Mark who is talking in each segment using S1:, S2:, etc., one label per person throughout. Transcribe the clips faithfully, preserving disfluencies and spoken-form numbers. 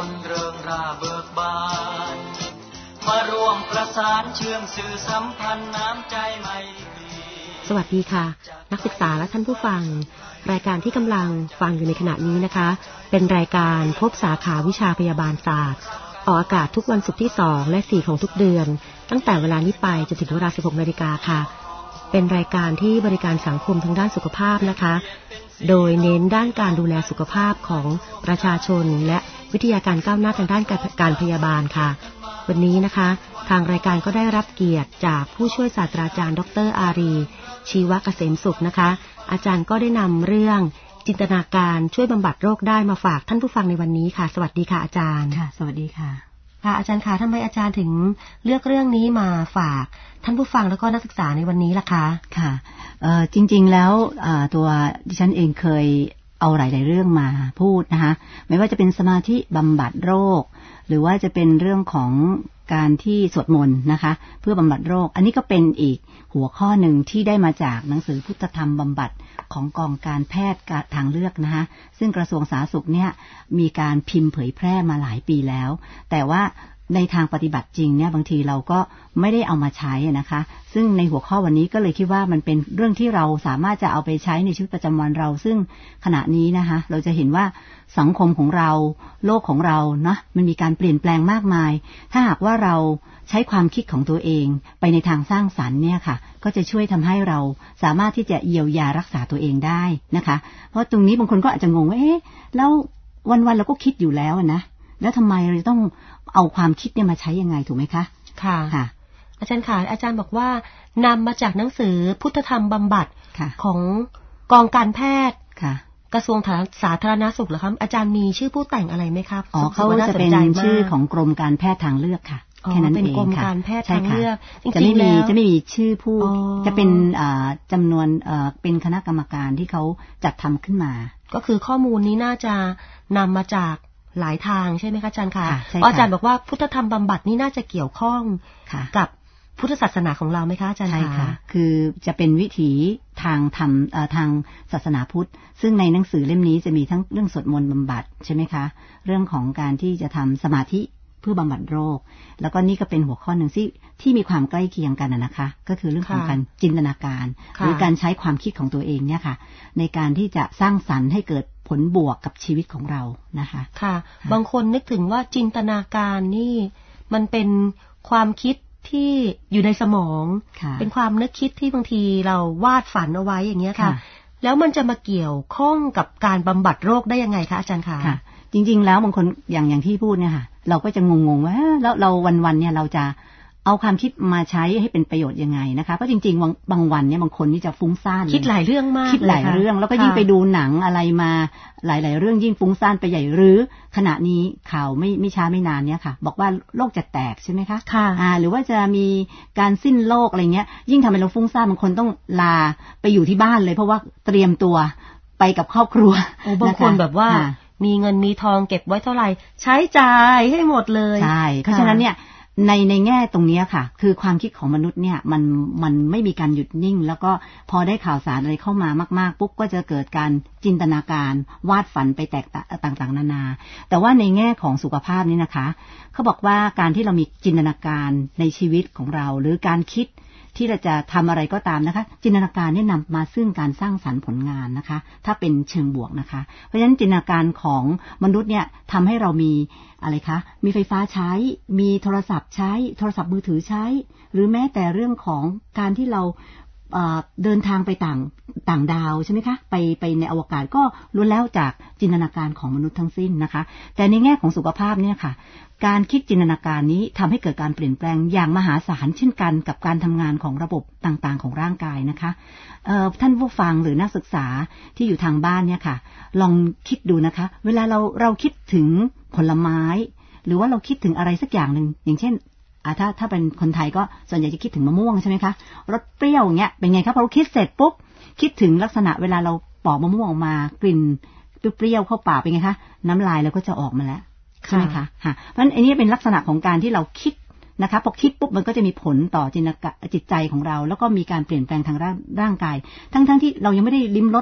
S1: นเริงร่าเบิกบานมาร่วมประสานเชื่อมสื่อสัมพันธ์น้ำใจไมตรี
S2: สวัสดีค่ะนักศึกษาและท่านผู้ฟังรายการที่กำลังฟังอยู่ในขณะนี้นะคะเป็นรายการพบสาขาวิชาพยาบาลศาสตร์ออกอากาศทุกวันศุกร์ที่สองและสี่ของทุกเดือนตั้งแต่เวลานี้ไปจนถึงเวลา สิบหกนาฬิกา นค่ะเป็นรายการที่บริการสังคมทางด้านสุขภาพนะคะโดยเน้นด้านการดูแลสุขภาพของประชาชนและวิทยาการก้าวหน้าทางด้านการพยาบาลค่ะวันนี้นะคะทางรายการก็ได้รับเกียรติจากผู้ช่วยศาสตราจารย์ดรอารีชีวะเกษมสุขนะคะอาจารย์ก็ได้นำเรื่องจินตนาการช่วยบำบัดโรคได้มาฝากท่านผู้ฟังในวันนี้ค่ะสวัสดีค่ะอาจารย์
S3: ค่ะสวัสดีค่ะ
S2: ค่ะอาจารย์คะทำไมอาจารย์ถึงเลือกเรื่องนี้มาฝากท่านผู้ฟังแล้วก็นักศึกษาในวันนี้ล่ะคะ
S3: ค่ะเอ่อจริงๆแล้วตัวดิฉันเองเคยเอาหลายๆเรื่องมาพูดนะคะไม่ว่าจะเป็นสมาธิบำบัดโรคหรือว่าจะเป็นเรื่องของการที่สวดมนต์นะคะเพื่อบำบัดโรคอันนี้ก็เป็นอีกหัวข้อหนึ่งที่ได้มาจากหนังสือพุทธธรรมบำบัดของกองการแพทย์ทางเลือกนะคะซึ่งกระทรวงสาธารณสุขเนี่ยมีการพิมพ์เผยแพร่มาหลายปีแล้วแต่ว่าในทางปฏิบัติจริงเนี่ยบางทีเราก็ไม่ได้เอามาใช้นะคะซึ่งในหัวข้อวันนี้ก็เลยคิดว่ามันเป็นเรื่องที่เราสามารถจะเอาไปใช้ในชีวิตประจำวันเราซึ่งขณะนี้นะคะเราจะเห็นว่าสังคมของเราโลกของเราเนาะมันมีการเปลี่ยนแปลงมากมายถ้าหากว่าเราใช้ความคิดของตัวเองไปในทางสร้างสรรค์เนี่ยค่ะก็จะช่วยทำให้เราสามารถที่จะเยียวยารักษาตัวเองได้นะคะเพราะตรงนี้บางคนก็อาจจะงงว่าเอ๊ะแล้ววันๆเราก็คิดอยู่แล้วนะแล้วทำไมเราต้องเอาความคิดเนี่ยมาใช้ยังไงถูกไหมคะ
S2: ค่ะค่ะอาจารย์ค่ะอาจารย์บอกว่านำมาจากหนังสือพุทธธรรมบำบัดของกองการแพทย์กระทรวงสาธารณสุขเหรอครับอาจารย์มีชื่อผู้แต่งอะไรไหมครับ
S3: อ๋อเขาจะเป็นชื่อของกรมการแพทย์ทางเลือกค่ะแค่นั้นเองค่ะเป็นกรมการแพทย์ทางเลือกจะไม่มีจะไม่มีชื่อผู้จะเป็นจำนวนเป็นคณะกรรมการที่เขาจัดทำขึ้นมา
S2: ก็คือข้อมูลนี้น่าจะนำมาจากหลายทางใช่ไหมคะอาจารย์คะอาจารย์บอกว่าพุทธธรรมบำบัดนี่น่าจะเกี่ยวข้องกับพุทธศาสนาของเราไหมคะอาจารย์คะใช่ค่ะ
S3: คือจะเป็นวิถีทางธรรมทางศาสนาพุทธซึ่งในหนังสือเล่มนี้จะมีทั้งเรื่องสวดมนต์บำบัดใช่ไหมคะเรื่องของการที่จะทำสมาธิเพื่อบำบัดโรคแล้วก็นี่ก็เป็นหัวข้อหนึ่งที่ที่มีความใกล้เคียงกันนะคะก็คือเรื่องของการจินตนาการหรือการใช้ความคิดของตัวเองเนี่ยค่ะในการที่จะสร้างสรรค์ให้เกิดผลบวกกับชีวิตของเรานะคะ
S2: ค่ะบางคนนึกถึงว่าจินตนาการนี่มันเป็นความคิดที่อยู่ในสมองเป็นความนึกคิดที่บางทีเราวาดฝันเอาไว้อย่างเงี้ยค่ะแล้วมันจะมาเกี่ยวข้องกับการบำบัดโรคได้ยังไงคะอาจารย์คะ
S3: ค่ะจริงๆแล้วบางคนอย่างอย่างที่พูดเนี่ยค่ะเราก็จะงงๆว่าแล้วเราวันๆเนี่ยเราจะเอาความคิดมาใช้ให้เป็นประโยชน์ยังไงนะคะเพราะจริงๆบางบางวันเนี่ยบางคนนี่จะฟุ้งซ่าน
S2: คิดหลายเรื่องมาก
S3: คิดหลายเรื่องแล้วก็ยิ่งไปดูหนังอะไรมาหลายๆเรื่องยิ่งฟุ้งซ่านไปใหญ่หรือขณะนี้ข่าวไม่ไม่ช้าไม่นานเนี่ยค่ะบอกว่าโลกจะแตกใช่ไหมคะ
S2: ค่ะ
S3: อ่าหรือว่าจะมีการสิ้นโลกอะไรเงี้ยยิ่งทำให้เราฟุ้งซ่านบางคนต้องลาไปอยู่ที่บ้านเลยเพราะว่าเตรียมตัวไปกับครอบครัว
S2: บางคนแบบว่ามีเงินมีทองเก็บไว้เท่าไหร่ใช้จ่ายให้หมดเลย
S3: ใช่เพราะฉะนั้นเนี่ยในในแง่ตรงนี้ค่ะคือความคิดของมนุษย์เนี่ยมันมันไม่มีการหยุดนิ่งแล้วก็พอได้ข่าวสารอะไรเข้ามามากๆปุ๊บก็จะเกิดการจินตนาการวาดฝันไปแตกต่างๆนานาแต่ว่าในแง่ของสุขภาพนี่นะคะเขาบอกว่าการที่เรามีจินตนาการในชีวิตของเราหรือการคิดที่เราจะทำอะไรก็ตามนะคะจินตนาการนี่นำมาซึ่งการสร้างสรรค์ผลงานนะคะถ้าเป็นเชิงบวกนะคะเพราะฉะนั้นจินตนาการของมนุษย์เนี่ยทำให้เรามีอะไรคะมีไฟฟ้าใช้มีโทรศัพท์ใช้โทรศัพท์มือถือใช้หรือแม้แต่เรื่องของการที่เราเดินทางไปต่างต่างดาวใช่ไหมคะไปไปในอวกาศก็ล้วนแล้วจากจินตนาการของมนุษย์ทั้งสิ้นนะคะแต่ในแง่ของสุขภาพเนี่ยค่ะการคิดจินตนาการนี้ทำให้เกิดการเปลี่ยนแปลงอย่างมหาศาลเช่นกันกับการทำงานของระบบต่างๆของร่างกายนะคะท่านผู้ฟังหรือนักศึกษาที่อยู่ทางบ้านเนี่ยค่ะลองคิดดูนะคะเวลาเราเราคิดถึงผลไม้หรือว่าเราคิดถึงอะไรสักอย่างหนึ่งอย่างเช่นถ้าถ้าเป็นคนไทยก็ส่วนใหญ่จะคิดถึงมะม่วงใช่ไหมคะรสเปรี้ยวอย่างเงี้ยเป็นไงครับพอเราคิดเสร็จปุ๊บคิดถึงลักษณะเวลาเราปอกมะม่วงออกมากลิ่นเปรี้ยวเข้าปากเป็นไงคะน้ำลายเราก็จะออกมาแล้วใช่ไหมคะค่ะเพราะฉะนั้นอันนี้เป็นลักษณะของการที่เราคิดนะคะพอคิดปุ๊บมันก็จะมีผลต่อจินตนาการจิตใจของเราแล้วก็มีการเปลี่ยนแปลงทางร่างร่างกายทั้งๆที่เรายังไม่ได้ลิ้มรส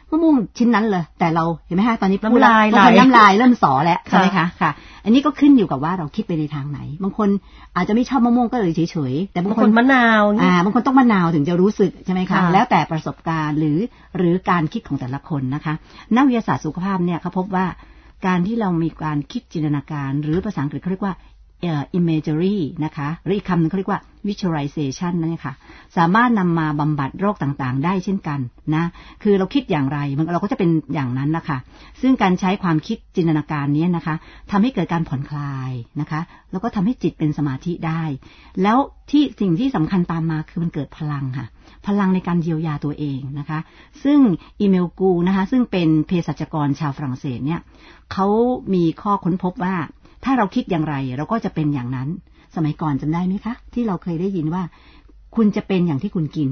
S3: มะม่วงชิ้นนั้นเลยแต่เราเห็นไหมคะตอนนี้
S2: น้ำลายไหล
S3: น้ำลายเริ่มสอแล้วใช่ไหมคะค่ะอันนี้ก็ขึ้นอยู่กับว่าเราคิดไปในทางไหนบางคนอาจจะไม่ชอบมะม่วงก็เลยเฉยๆแต่บางคน
S2: มะนาว
S3: อ่าบางคนต้องมะนาวถึงจะรู้สึกใช่ไหมคะแล้วแต่ประสบการณ์หรือหรือการคิดของแต่ละคนนะคะนักวิทยาศาสตร์สุขภาพเนี่ยเขาพบว่าการที่เรามีการคิดจินตนาการหรือภาษาอังกฤษเขาเรียกว่าimagery นะคะหรืออีกคำหนึ่งเขาเรียกว่า visualization นั่นเองค่ะสามารถนำมาบำบัดโรคต่างๆได้เช่นกันนะคือเราคิดอย่างไรเราก็จะเป็นอย่างนั้นนะคะซึ่งการใช้ความคิดจินตนาการนี้นะคะทำให้เกิดการผ่อนคลายนะคะแล้วก็ทำให้จิตเป็นสมาธิได้แล้วที่สิ่งที่สำคัญตามมาคือมันเกิดพลังค่ะพลังในการเยียวยาตัวเองนะคะซึ่งอีเมลกูนะคะซึ่งเป็นเภสัชกรชาวฝรั่งเศสเนี่ยเขามีข้อค้นพบว่าถ้าเราคิดอย่างไรเราก็จะเป็นอย่างนั้นสมัยก่อนจำได้ไหมคะที่เราเคยได้ยินว่าคุณจะเป็นอย่างที่คุณกิน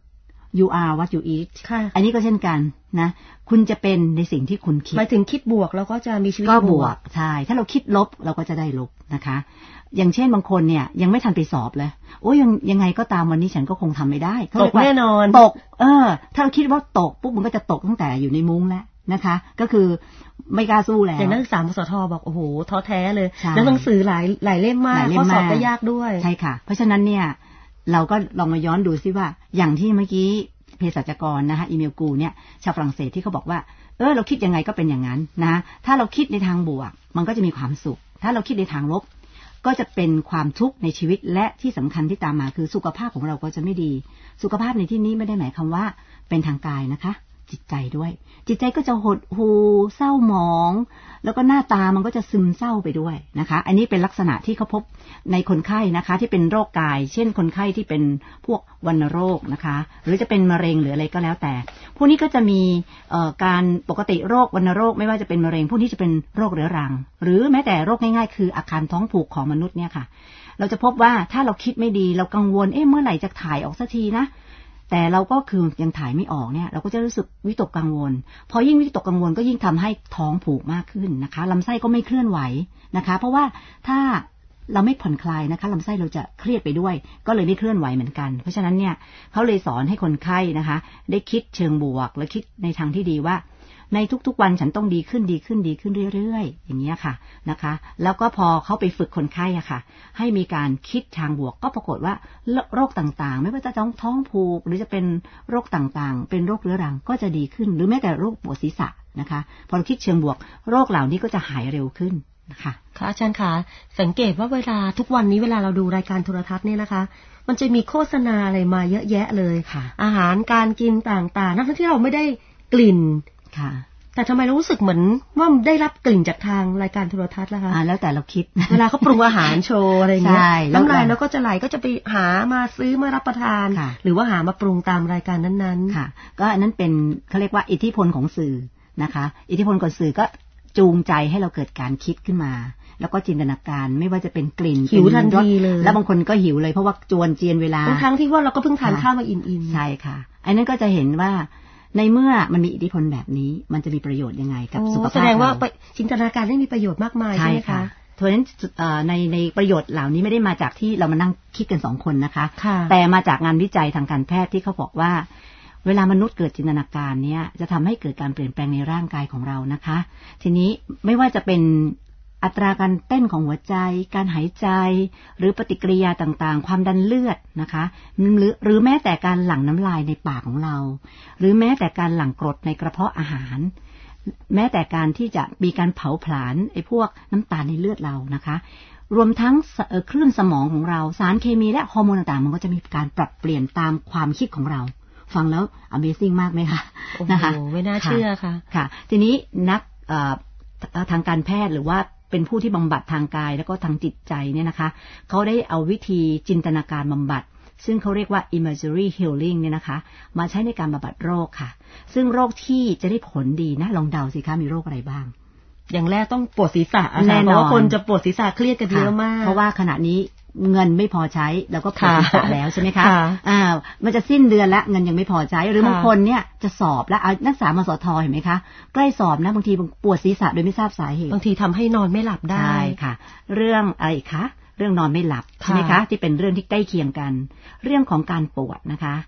S3: you are what you eat อันนี้ก็เช่นกันนะคุณจะเป็นในสิ่งที่คุณคิด
S2: หมายถึงคิดบวกเราก็จะมีชีวิต
S3: ก็บวกใช่ถ้าเราคิดลบเราก็จะได้ลบนะคะอย่างเช่นบางคนเนี่ยยังไม่ทันไปสอบเลยโอ้ยยังยังไงก็ตามวันนี้ฉันก็คงทำไม่ได้
S2: ตกแน่นอน
S3: ตกเออถ้าเราคิดว่าตกปุ๊บมันก็จะตกตั้งแต่อยู่ในมุ้งแล้วนะคะก็คือไม่กล้าสู้แล้ว
S2: อย่างนักศึกษามสทบอกโอ้โหท้อแท้เลยแล้วหนังสือหลายหลายเล่มมากข้อสอบก็ยากด้วย
S3: ใช่ค่ะเพราะฉะนั้นเนี่ยเราก็ลองมาย้อนดูซิว่าอย่างที่เมื่อกี้เภสัชกรนะคะอีเมลกูเนี่ยชาวฝรั่งเศสที่เขาบอกว่าเออเราคิดยังไงก็เป็นอย่างนั้นนะถ้าเราคิดในทางบวกมันก็จะมีความสุขถ้าเราคิดในทางลบก็จะเป็นความทุกข์ในชีวิตและที่สำคัญที่ตามมาคือสุขภาพของเราก็จะไม่ดีสุขภาพในที่นี้ไม่ได้หมายความว่าเป็นทางกายนะคะจิตใจด้วยจิตใจก็จะหดหู่เศร้าหมองแล้วก็หน้าตามันก็จะซึมเศร้าไปด้วยนะคะอันนี้เป็นลักษณะที่เขาพบในคนไข้นะคะที่เป็นโรคกายเช่นคนไข้ที่เป็นพวกวัณโรคนะคะหรือจะเป็นมะเร็งหรืออะไรก็แล้วแต่พวกนี้ก็จะมีการปกติโรควัณโรคไม่ว่าจะเป็นมะเร็งพวกนี้จะเป็นโรคเรื้อรังหรือแม้แต่โรคง่ายๆคืออาการท้องผูกของมนุษย์เนี่ยค่ะเราจะพบว่าถ้าเราคิดไม่ดีเรากังวลเอ๊ะเมื่อไหร่จะถ่ายออกสักทีนะแต่เราก็คือยังถ่ายไม่ออกเนี่ยเราก็จะรู้สึกวิตกกังวลพอยิ่งวิตกกังวลก็ยิ่งทำให้ท้องผูกมากขึ้นนะคะลำไส้ก็ไม่เคลื่อนไหวนะคะเพราะว่าถ้าเราไม่ผ่อนคลายนะคะลำไส้เราจะเครียดไปด้วยก็เลยไม่เคลื่อนไหวเหมือนกันเพราะฉะนั้นเนี่ยเขาเลยสอนให้คนไข้นะคะได้คิดเชิงบวกและคิดในทางที่ดีว่าในทุกๆวันฉันต้องดีขึ้นดีขึ้นดีขึ้นเรื่อยๆอย่างนี้ค่ะนะคะแล้วก็พอเขาไปฝึกคนไข้อะค่ะให้มีการคิดทางบวกก็ปรากฏว่าโรคต่างๆไม่ว่าจะท้องท้องผูกหรือจะเป็นโรคต่างๆเป็นโรคเรื้อรังก็จะดีขึ้นหรือแม้แต่โรคปวดศีรษะนะคะพอเราคิดเชิงบวกโรคเหล่านี้ก็จะหายเร็วขึ้นนะคะ
S2: ค่ะอาจารย์คะสังเกตว่าเวลาทุกวันนี้เวลาเราดูรายการโทรทัศน์เนี่ยนะคะมันจะมีโฆษณาอะไรมาเยอะแยะเลยค่ะอาหารการกินต่างๆทั้งที่เราไม่ได้กลิ่นค่ะแต่ทำไมรู้สึกเหมือนว่าได้รับกลิ่นจากทางรายการโทรทัศน์ล่ะคะ
S3: อ่าแล้วแต่เราคิด
S2: เวลาเขาปรุงอาหารโชว์อะไรอย่างเงี้ยน้ำลายแล้วก็จะไหลก็จะไปหามาซื้อมารับประทานหรือว่าหามาปรุงตามรายการนั้น
S3: ๆค่ะก็อันนั้นเป็นเขาเรียกว่าอิทธิพลของสื่อนะคะอิทธิพลของสื่อก็จูงใจให้เราเกิดการคิดขึ้นมาแล้วก็จินตนาการไม่ว่าจะเป็นกลิ่น
S2: หิวทันทีเลย
S3: แล้วบางคนก็หิวเลยเพราะว่าจวนเจียนเวลา
S2: ทั้งที่ว่าเราก็เพิ่งทานข้าวมาอิ่ม
S3: ๆใช่ค่ะอันนั้นก็จะเห็นว่าในเมื่อมันมีอิทธิพลแบบนี้มันจะมีประโยชน์ยังไงกับสุขภาพ
S2: แสดงว่าจินตนาการได้มีประโยชน์มากมายใช่ไหมคะ
S3: เพราะฉะนั้นในในประโยชน์เหล่านี้ไม่ได้มาจากที่เรามานั่งคิดกันสองคนนะคะแต่มาจากงานวิจัยทางการแพทย์ที่เขาบอกว่าเวลามนุษย์เกิดจินตนาการเนี่ยจะทำให้เกิดการเปลี่ยนแปลงในร่างกายของเรานะคะทีนี้ไม่ว่าจะเป็นอัตราการเต้นของหัวใจการหายใจหรือปฏิกิริยาต่างๆความดันเลือดนะคะหรือหรือแม้แต่การหลั่งน้ำลายในปากของเราหรือแม้แต่การหลั่งกรดในกระเพาะอาหารแม้แต่การที่จะมีการเผาผลาญไอ้พวกน้ำตาลในเลือดเรานะคะรวมทั้งคลื่นสมองของเราสารเคมีและฮอร์โมนต่างๆมันก็จะมีการปรับเปลี่ยนตามความคิดของเราฟังแล้ว Amazing มากไหมคะ
S2: นะคะไม่น่าเชื่อค่ะ
S3: ค่ะทีนี้นักทางการแพทย์หรือว่าเป็นผู้ที่บำบัดทางกายแล้วก็ทางจิตใจเนี่ยนะคะเขาได้เอาวิธีจินตนาการบำบัดซึ่งเขาเรียกว่า imagery healing เนี่ยนะคะมาใช้ในการบำบัดโรคค่ะซึ่งโรคที่จะได้ผลดีนะลองเดาสิคะมีโรคอะไรบ้าง
S2: อย่างแรกต้องปวดศีรษะแน่นอนเพราะว่าคนจะปวดศีรษะเครียดกันเยอะมาก
S3: เพราะว่าขณะนี้เงินไม่พอใช้แล้วก็ปวดศีรษะแล้วใช่ไหมคะอ่ามันจะสิ้นเดือนแล้วเงินยังไม่พอใช้หรือบางคนเนี่ยจะสอบแล้วเอานักศึกษามสทเห็นไหมคะใกล้สอบนะบางทีปวดศีรษะโดยไม่ทราบสาเหตุ
S2: บางทีทำให้นอนไม่หลับได้
S3: ใช่ค่ะเรื่องอะไรคะเรื่องนอนไม่หลับใช่ไหมคะที่เป็นเรื่องที่ใกล้เคียงกันเรื่องของการปวดนะคะ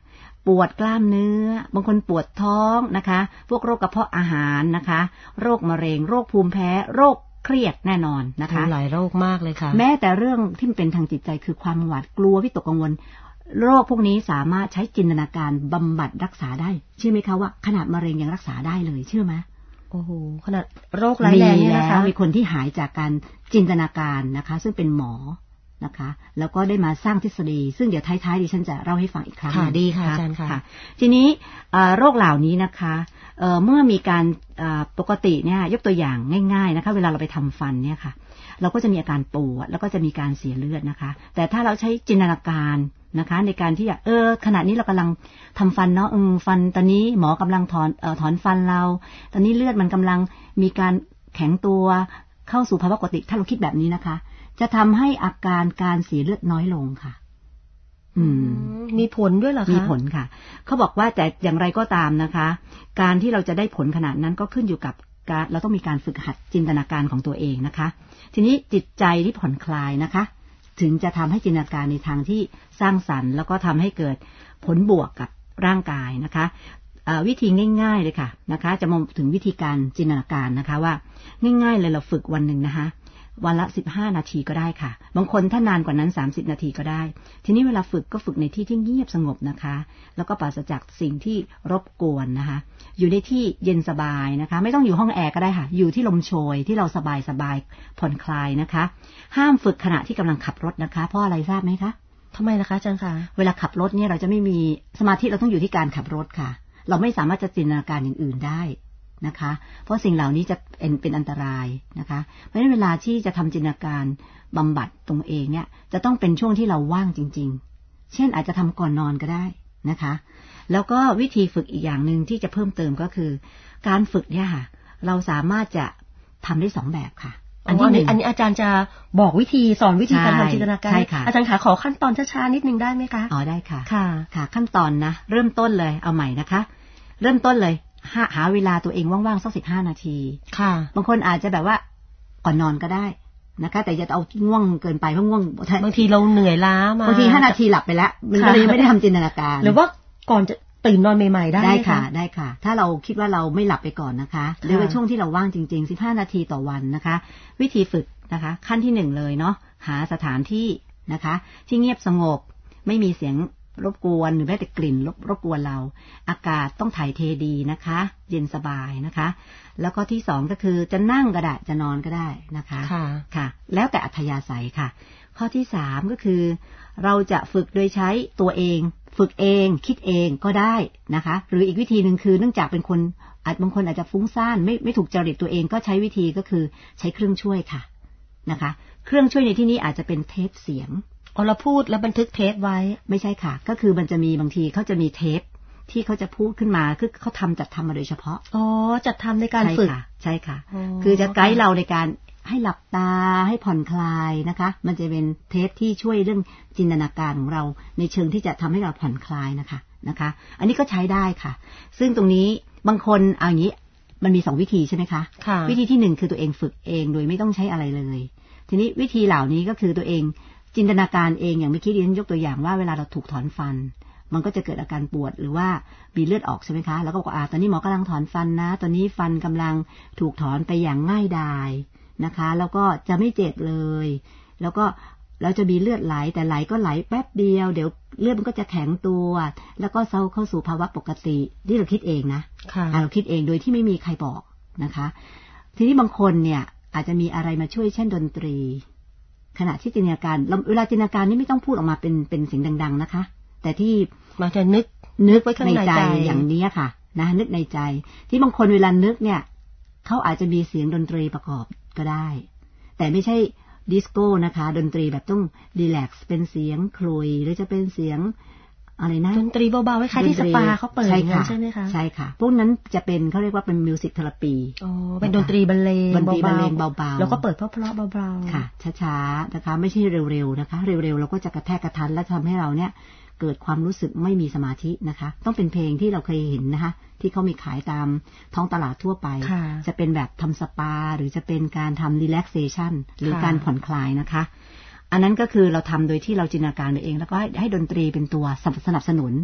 S3: ปวดกล้ามเนื้อบางคนปวดท้องนะคะพวกโรคกระเพาะอาหารนะคะโรคมะเร็งโรคภูมิแพ้โรคเครียดแน่นอนนะคะ
S2: หลายโรคมากเลยค่ะ
S3: แม้แต่เรื่องที่เป็นทางจิตใจคือความหวาดกลัววิตกกังวลโรคพวกนี้สามารถใช้จินตนาการบำบัดรักษาได้เชื่อไหมคะว่าขนาดมะเร็งยังรักษาได้เลยเชื่อไหม
S2: โอ้โหขนาดโรคร้ายแรงเนี่ยนะคะ
S3: มีคนที่หายจากการจินตนาการนะคะซึ่งเป็นหมอนะคะแล้วก็ได้มาสร้างทฤษฎีซึ่งเดี๋ยวท้ายๆดิฉันจะเล่าให้ฟังอีกครั้ง
S2: ค่ะดีค่ะอาจารย์ค่ะ
S3: ทีนี้โรคเหล่านี้นะคะเมื่อมีการปกติเนี่ยยกตัวอย่างง่ายๆนะคะเวลาเราไปทำฟันเนี่ยค่ะเราก็จะมีอาการปวดแล้วก็จะมีการเสียเลือดนะคะแต่ถ้าเราใช้จินตนาการนะคะในการที่เออขณะนี้เรากำลังทำฟันเนาะฟันตอนนี้หมอกำลังถอนเอ่อถอนฟันเราตอนนี้เลือดมันกำลังมีการแข็งตัวเข้าสู่ภาวะปกติถ้าเราคิดแบบนี้นะคะจะทำให้อาการการเสียเลือดน้อยลงค่ะอืม
S2: มีผลด้วยเหรอคะ
S3: มีผลค่ะเขาบอกว่าแต่อย่างไรก็ตามนะคะการที่เราจะได้ผลขนาดนั้นก็ขึ้นอยู่กับการเราต้องมีการฝึกหัดจินตนาการของตัวเองนะคะทีนี้จิตใจที่ผ่อนคลายนะคะถึงจะทำให้จินตนาการในทางที่สร้างสรรค์แล้วก็ทำให้เกิดผลบวกกับร่างกายนะคะวิธีง่ายๆเลยค่ะนะคะจะมองถึงวิธีการจินตนาการนะคะว่าง่ายๆเลยเราฝึกวันหนึ่งนะคะวันละสิบห้านาทีก็ได้ค่ะบางคนถ้านานกว่านั้นสามสิบนาทีก็ได้ทีนี้เวลาฝึกก็ฝึกในที่ที่เงียบสงบนะคะแล้วก็ปราศจากสิ่งที่รบกวนนะคะอยู่ในที่เย็นสบายนะคะไม่ต้องอยู่ห้องแอร์ก็ได้ค่ะอยู่ที่ลมโชยที่เราสบายสบายผ่อนคลายนะคะห้ามฝึกขณะที่กำลังขับรถนะคะเพราะอะไรทราบไหมคะ
S2: ทำไมล่ะคะอาจารย์คะ
S3: เวลาขับรถเนี่ยเราจะไม่มีสมาธิเราต้องอยู่ที่การขับรถค่ะเราไม่สามารถจะจินตนาการอย่างอื่นได้นะคะเพราะสิ่งเหล่านี้จะเป็นเป็นอันตรายนะคะเพราะฉะนั้นเวลาที่จะทำจินตนาการบำบัดตรงเองเนี่ยจะต้องเป็นช่วงที่เราว่างจริงๆเช่นอาจจะทำก่อนนอนก็ได้นะคะแล้วก็วิธีฝึกอีกอย่างหนึ่งที่จะเพิ่มเติมก็คือการฝึกเนี่ยค่ะเราสามารถจะทำได้สองแบบค่ะ
S2: อันที่หนึ่งอันนี้อาจารย์จะบอกวิธีสอนวิธีการทำจินตนาการอาจารย์ขาขอขั้นตอนช้าๆนิดนึงได้ไหมคะ
S3: อ๋อได้ค่ะ
S2: ค่ะ
S3: ค่ะขั้นตอนนะเริ่มต้นเลยเอาใหม่นะคะเริ่มต้นเลยหาหาเวลาตัวเองว่างๆสักสิบห้านาที
S2: ค่ะ
S3: บางคนอาจจะแบบว่าก่อนนอนก็ได้นะคะแต่อย่าเอาง่วงเกินไปเพราะง่วง
S2: บางทีเราเหนื่อยล้ามา
S3: บางทีห้านาทีหลับไปแล้วมันก็เลยยังไม่ได้ทำจินตนาการ
S2: หรือว่าก่อนจะตื่นนอนใหม่ๆได้
S3: ได้ค่ะได้ค่ะถ้าเราคิดว่าเราไม่หลับไปก่อนนะคะหรือว่าช่วงที่เราว่างจริงๆสิบห้านาทีต่อวันนะคะวิธีฝึกนะคะขั้นที่หนึ่งเลยเนาะหาสถานที่นะคะที่เงียบสงบไม่มีเสียงรบกวนหรือแม้แต่กลิ่นรบรบกวนเราอากาศต้องถ่ายเทดีนะคะเย็นสบายนะคะแล้วก็ที่สองก็คือจะนั่งก็ได้จะนอนก็ได้นะคะ
S2: ค่ะ
S3: ค่ะแล้วแต่อัธยาศัยค่ะข้อที่สามก็คือเราจะฝึกโดยใช้ตัวเองฝึกเองคิดเองก็ได้นะคะหรืออีกวิธีหนึ่งคือเนื่องจากเป็นคนอาจบางคนอาจจะฟุ้งซ่านไม่ไม่ถูกจริตตัวเองก็ใช้วิธีก็คือใช้เครื่องช่วยค่ะนะคะเครื่องช่วยในที่นี้อาจจะเป็นเทปเสียง
S2: อ๋อเราพูดแล้วบันทึกเทปไว้
S3: ไม่ใช่ค่ะก็คือมันจะมีบางทีเขาจะมีเทปที่เขาจะพูดขึ้นมาคือเขาทำจัดทำมาโดยเฉพาะ
S2: อ๋อจัดทำในการฝึก
S3: ใช่ค่ะคือจะไกด์เราในการให้หลับตาให้ผ่อนคลายนะคะมันจะเป็นเทปที่ช่วยเรื่องจินตนาการของเราในเชิงที่จะทำให้เราผ่อนคลายนะคะนะคะอันนี้ก็ใช้ได้ค่ะซึ่งตรงนี้บางคนเอาอย่างนี้มันมีสองวิธีใช่ไหมคะวิธีที่หนึ่งคือตัวเองฝึกเองโดยไม่ต้องใช้อะไรเลยทีนี้วิธีเหล่านี้ก็คือตัวเองจินตนาการเองอย่างเมื่อกี้ดิฉันยกตัวอย่างว่าเวลาเราถูกถอนฟันมันก็จะเกิดอาการปวดหรือว่ามีเลือดออกใช่ไหมคะแล้วก็บอกอ่าตอนนี้หมอกำลังถอนฟันนะตอนนี้ฟันกำลังถูกถอนไปอย่างง่ายดายนะคะแล้วก็จะไม่เจ็บเลยแล้วก็เราจะมีเลือดไหลแต่ไหลก็ไหลแป๊บเดียวเดี๋ยวเลือดมันก็จะแข็งตัวแล้วก็เข้าเข้าสู่ภาวะปกติที่เราคิดเองนะเราคิดเองโดยที่ไม่มีใครบอกนะคะทีนี้บางคนเนี่ยอาจจะมีอะไรมาช่วยเช่นดนตรีขณะที่จินตนาการเวลาจินตนาการนี่ไม่ต้องพูดออกมาเป็นเป็นเสียงดังๆนะคะแต่ที่
S2: มาจะนึก
S3: นึกไว้ข้างในใจอย่างนี้ค่ะนะนึกในใจที่บางคนเวลานึกเนี่ยเขาอาจจะมีเสียงดนตรีประกอบก็ได้แต่ไม่ใช่ดิสโก้นะคะดนตรีแบบต้องรีแลกซ์เป็นเสียงคลุยหรือจะเป็นเสียงอะไรนะ
S2: ดนตรีเบาๆไว้ค่ะที่สปาเขาเปิดใช่ไหมคะ
S3: ใช่ค่ะพวกนั้นจะเป็นเขาเรียกว่าเป็นมิวสิกเทอราปี
S2: อ๋อเป็นดนตรีบรรเลง
S3: ดนตรีบรรเลงเบาๆ
S2: แล้วก็เปิดเพราะๆเบา
S3: ๆค่ะช้าๆนะคะไม่ใช่เร็วๆนะคะเร็วๆเราก็จะกระแทกกระทันและทำให้เราเนี่ยเกิดความรู้สึกไม่มีสมาธินะคะต้องเป็นเพลงที่เราเคยเห็นนะคะที่เขามีขายตามท้องตลาดทั่วไปจะเป็นแบบทำสปาหรือจะเป็นการทำรีแลกเซชันหรือการผ่อนคลายนะคะอันนั้นก็คือเราทำโดยที่เราจินตนาการเองแล้วก็ให้ดนตรีเป็นตัวสนับสนุน